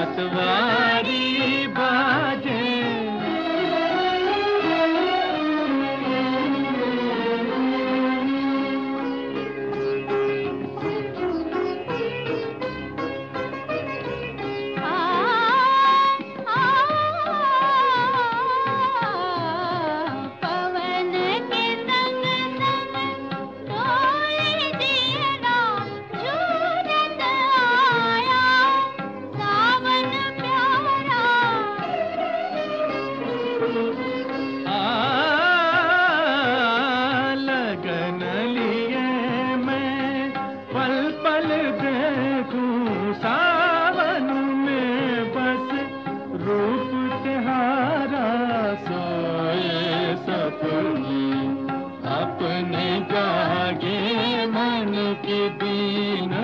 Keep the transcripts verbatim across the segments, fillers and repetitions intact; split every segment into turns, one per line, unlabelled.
मतवारी बाजे। सावन में बस रूप तिहारा सोए सपने अपने जागे मन की बीन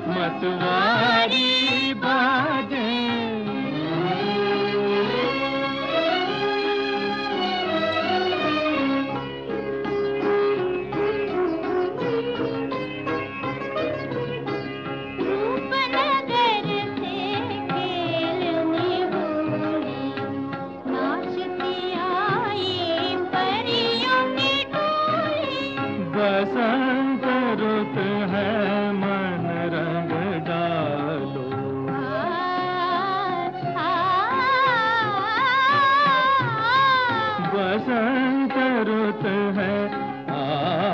मतवारी बाजे। बसंत रुत है मन रंग डालो, बसंत रुत है आ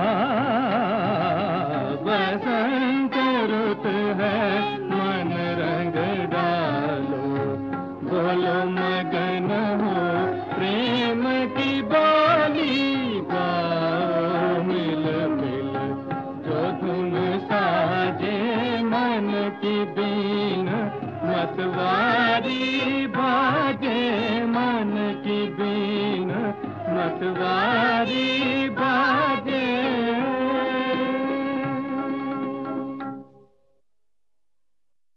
बसंत रुत है मन रंग डालो। बोलो मगन हो प्रेम की बोली गाओ मिल मिल जो धुन साजे मन की बीन मतवारी बाजे। मन की बीन मतवारी